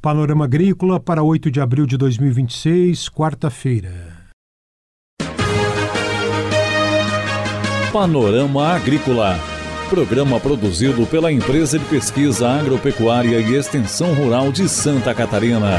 Panorama Agrícola para 8 de abril de 2026, quarta-feira. Panorama Agrícola, programa produzido pela Empresa de Pesquisa Agropecuária e Extensão Rural de Santa Catarina.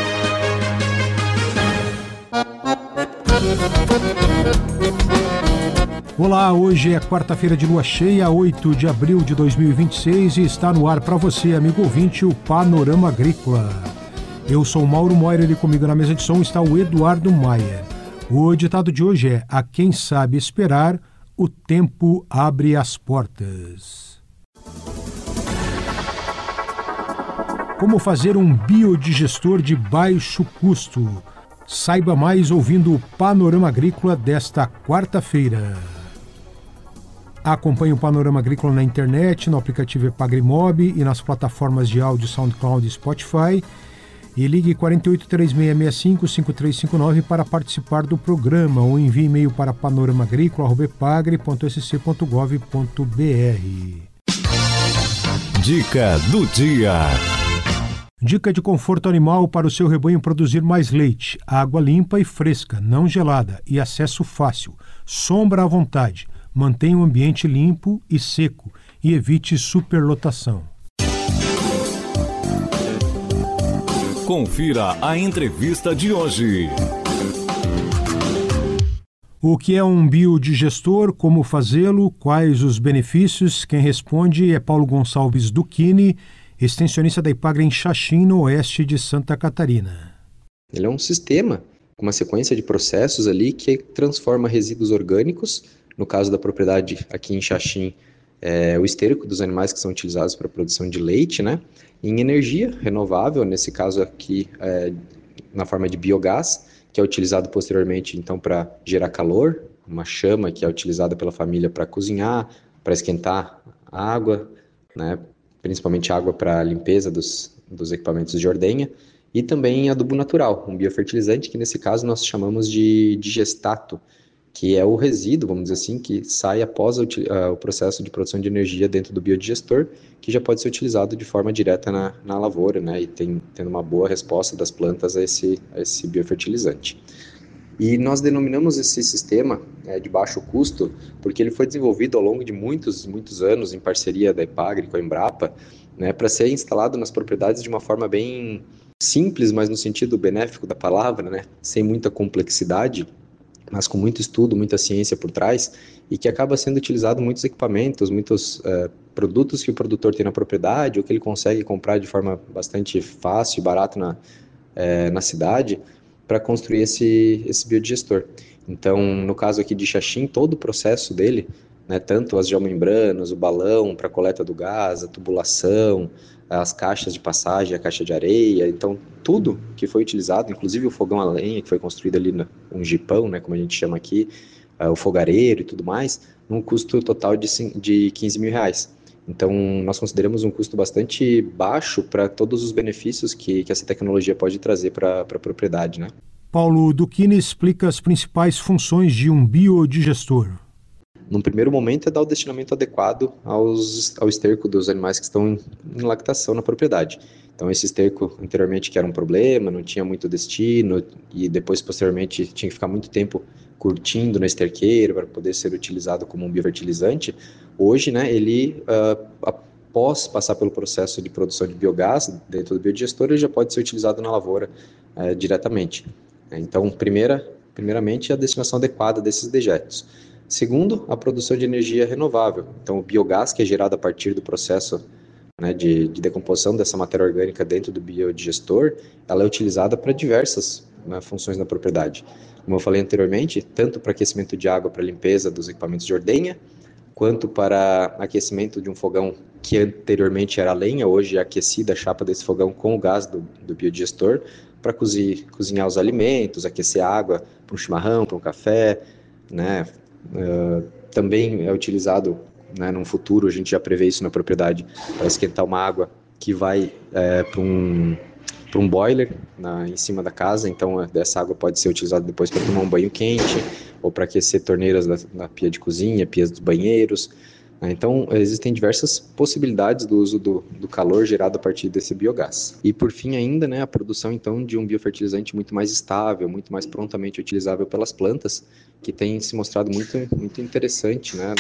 Olá, hoje é quarta-feira de lua cheia, 8 de abril de 2026 e está no ar para você, amigo ouvinte, o Panorama Agrícola. Eu sou Mauro Moira e comigo na mesa de som está o Eduardo Maier. O ditado de hoje é: a quem sabe esperar, o tempo abre as portas. Como fazer um biodigestor de baixo custo? Saiba mais ouvindo o Panorama Agrícola desta quarta-feira. Acompanhe o Panorama Agrícola na internet, no aplicativo Epagrimob e nas plataformas de áudio SoundCloud e Spotify. E ligue 483665-5359 para participar do programa ou envie e-mail para panoramaagrícola@epagre.sc.gov.br. Dica do dia. Dica de conforto animal para o seu rebanho produzir mais leite, água limpa e fresca, não gelada e acesso fácil, sombra à vontade. Mantenha o ambiente limpo e seco e evite superlotação. Confira a entrevista de hoje. O que é um biodigestor? Como fazê-lo? Quais os benefícios? Quem responde é Paulo Gonçalves Duchini, extensionista da Epagre em Xaxim, no oeste de Santa Catarina. Ele é um sistema com uma sequência de processos ali que transforma resíduos orgânicos, no caso da propriedade aqui em Xaxim, o esterco dos animais que são utilizados para a produção de leite, né, em energia renovável, nesse caso aqui na forma de biogás, que é utilizado posteriormente então para gerar calor, uma chama que é utilizada pela família para cozinhar, para esquentar a água, né, principalmente água para limpeza dos equipamentos de ordenha, e também adubo natural, um biofertilizante que nesse caso nós chamamos de digestato, que é o resíduo, vamos dizer assim, que sai após o processo de produção de energia dentro do biodigestor, que já pode ser utilizado de forma direta na lavoura, né, e tendo uma boa resposta das plantas a esse biofertilizante. E nós denominamos esse sistema de baixo custo porque ele foi desenvolvido ao longo de muitos anos em parceria da Epagre com a Embrapa, né, para ser instalado nas propriedades de uma forma bem simples, mas no sentido benéfico da palavra, né, sem muita complexidade, mas com muito estudo, muita ciência por trás, e que acaba sendo utilizado muitos equipamentos, muitos produtos que o produtor tem na propriedade, ou que ele consegue comprar de forma bastante fácil e barata na cidade, para construir esse biodigestor. Então, no caso aqui de Xaxim, todo o processo dele, né, tanto as geomembranas, o balão para a coleta do gás, a tubulação, as caixas de passagem, a caixa de areia, então tudo que foi utilizado, inclusive o fogão a lenha que foi construído ali, um jipão, né, como a gente chama aqui, o fogareiro e tudo mais, num custo total de 15 mil reais. Então, nós consideramos um custo bastante baixo para todos os benefícios que essa tecnologia pode trazer para a propriedade, né? Paulo Duchini explica as principais funções de um biodigestor. Num primeiro momento é dar o destinamento adequado ao esterco dos animais que estão em lactação na propriedade. Então esse esterco anteriormente que era um problema, não tinha muito destino e depois posteriormente tinha que ficar muito tempo curtindo no esterqueiro para poder ser utilizado como um biofertilizante. Hoje, né, ele após passar pelo processo de produção de biogás dentro do biodigestor, ele já pode ser utilizado na lavoura diretamente. Então primeiramente a destinação adequada desses dejetos. Segundo, a produção de energia renovável. Então, o biogás que é gerado a partir do processo, né, de decomposição dessa matéria orgânica dentro do biodigestor, ela é utilizada para diversas, né, funções na propriedade. Como eu falei anteriormente, tanto para aquecimento de água para limpeza dos equipamentos de ordenha, quanto para aquecimento de um fogão que anteriormente era lenha, hoje é aquecida a chapa desse fogão com o gás do biodigestor, para cozinhar os alimentos, aquecer a água para um chimarrão, para um café, né? Também é utilizado, né, no futuro, a gente já prevê isso na propriedade, para esquentar uma água que vai para um boiler em cima da casa, então essa água pode ser utilizada depois para tomar um banho quente, ou para aquecer torneiras da pia de cozinha, pias dos banheiros, Então, existem diversas possibilidades do uso do calor gerado a partir desse biogás. E, por fim, ainda, né, a produção, então, de um biofertilizante muito mais estável, muito mais prontamente utilizável pelas plantas, que tem se mostrado muito interessante, né,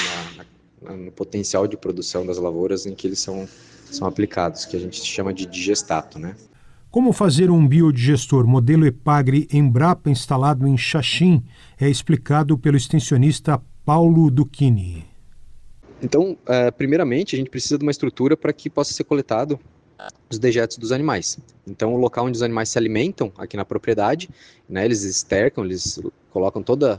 no potencial de produção das lavouras em que eles são aplicados, que a gente chama de digestato, né? Como fazer um biodigestor modelo Epagre Embrapa instalado em Xaxim é explicado pelo extensionista Paulo Duchini. Então, primeiramente, a gente precisa de uma estrutura para que possa ser coletado os dejetos dos animais. Então, o local onde os animais se alimentam, aqui na propriedade, né, eles estercam, eles colocam toda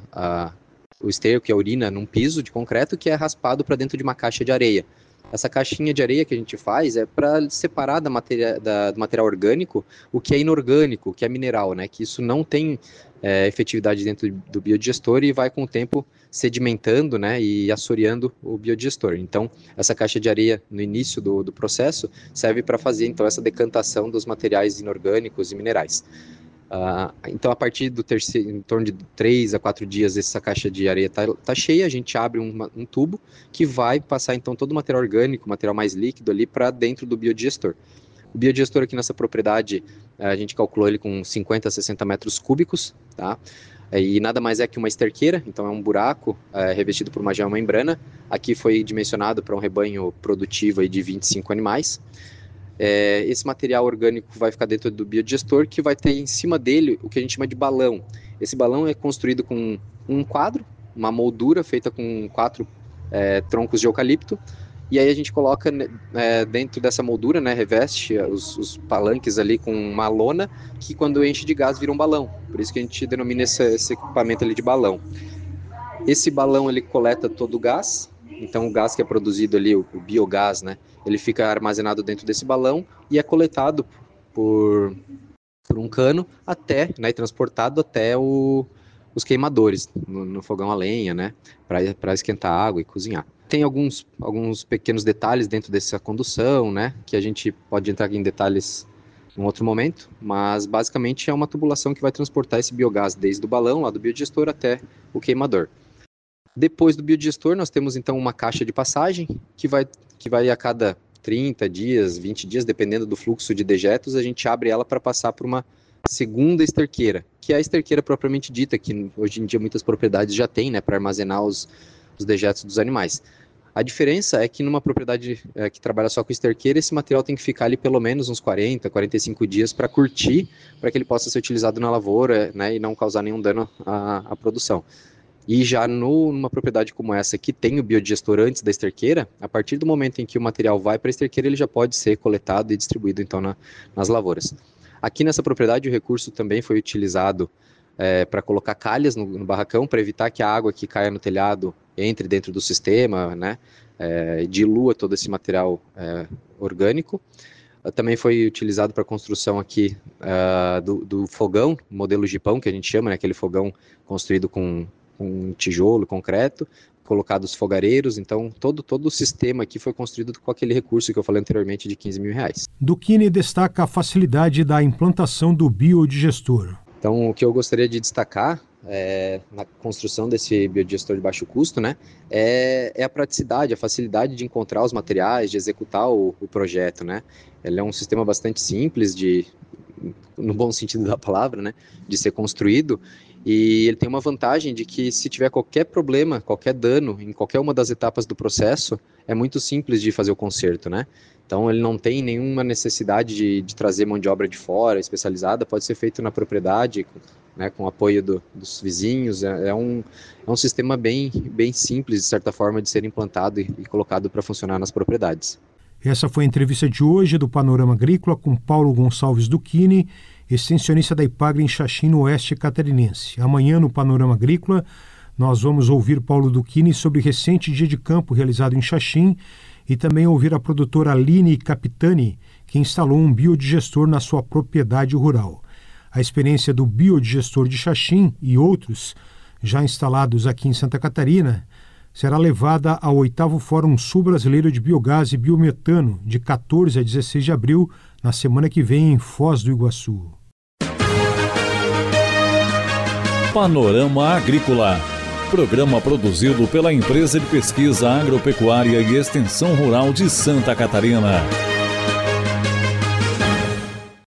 o esterco e a urina num piso de concreto que é raspado para dentro de uma caixa de areia. Essa caixinha de areia que a gente faz é para separar do material orgânico o que é inorgânico, o que é mineral, né? Que isso não tem efetividade dentro do biodigestor e vai com o tempo sedimentando, né, e assoreando o biodigestor. Então, essa caixa de areia no início do processo serve para fazer então essa decantação dos materiais inorgânicos e minerais. Então, a partir do terceiro, em torno de 3 a 4 dias, essa caixa de areia tá cheia, a gente abre um tubo que vai passar então todo o material orgânico, material mais líquido ali para dentro do biodigestor. O biodigestor aqui nessa propriedade, a gente calculou ele com 50 a 60 metros cúbicos, tá? E nada mais é que uma esterqueira, então é um buraco revestido por uma geomembrana. Aqui foi dimensionado para um rebanho produtivo aí de 25 animais. Esse material orgânico vai ficar dentro do biodigestor, que vai ter em cima dele o que a gente chama de balão. Esse balão é construído com um quadro, uma moldura feita com 4 troncos de eucalipto, e aí a gente coloca dentro dessa moldura, né, reveste os palanques ali com uma lona, que quando enche de gás vira um balão. Por isso que a gente denomina esse equipamento ali de balão. Esse balão ele coleta todo o gás, então o gás que é produzido ali, o biogás, né, ele fica armazenado dentro desse balão e é coletado por um cano até, né, e transportado até os queimadores, no fogão a lenha, né, para esquentar água e cozinhar. Tem alguns pequenos detalhes dentro dessa condução, né, que a gente pode entrar em detalhes em outro momento, mas basicamente é uma tubulação que vai transportar esse biogás desde o balão, lá do biodigestor, até o queimador. Depois do biodigestor, nós temos então uma caixa de passagem que vai a cada 30 dias, 20 dias, dependendo do fluxo de dejetos, a gente abre ela para passar por uma segunda esterqueira, que é a esterqueira propriamente dita, que hoje em dia muitas propriedades já têm, né, para armazenar os dejetos dos animais. A diferença é que numa propriedade que trabalha só com esterqueira, esse material tem que ficar ali pelo menos uns 40, 45 dias para curtir, para que ele possa ser utilizado na lavoura, né, e não causar nenhum dano à produção. E já numa propriedade como essa, que tem o biodigestor antes da esterqueira, a partir do momento em que o material vai para a esterqueira, ele já pode ser coletado e distribuído então nas lavouras. Aqui nessa propriedade, o recurso também foi utilizado para colocar calhas no barracão, para evitar que a água que caia no telhado entre dentro do sistema, né, dilua todo esse material orgânico. Também foi utilizado para a construção aqui do fogão, modelo jipão, que a gente chama, né, aquele fogão construído com tijolo, concreto, colocados fogareiros. Então todo o sistema aqui foi construído com aquele recurso que eu falei anteriormente de R$15 mil. Duchini destaca a facilidade da implantação do biodigestor. Então, o que eu gostaria de destacar na construção desse biodigestor de baixo custo, né, é a praticidade, a facilidade de encontrar os materiais, de executar o projeto, né. Ele é um sistema bastante simples, no bom sentido da palavra, né, de ser construído, e ele tem uma vantagem de que se tiver qualquer problema, qualquer dano em qualquer uma das etapas do processo, é muito simples de fazer o conserto, né. Então ele não tem nenhuma necessidade de trazer mão de obra de fora, especializada, pode ser feito na propriedade, né, com o apoio dos vizinhos. É um sistema bem simples, de certa forma, de ser implantado e colocado para funcionar nas propriedades. Essa foi a entrevista de hoje do Panorama Agrícola com Paulo Gonçalves Duchini, extensionista da Epagre em Xaxim, no oeste catarinense. Amanhã, no Panorama Agrícola, nós vamos ouvir Paulo Duchini sobre o recente dia de campo realizado em Xaxim e também ouvir a produtora Aline Capitani, que instalou um biodigestor na sua propriedade rural. A experiência do biodigestor de Xaxim e outros já instalados aqui em Santa Catarina será levada ao 8º Fórum Sul Brasileiro de Biogás e Biometano, de 14 a 16 de abril, na semana que vem, em Foz do Iguaçu. Panorama Agrícola. Programa produzido pela Empresa de Pesquisa Agropecuária e Extensão Rural de Santa Catarina.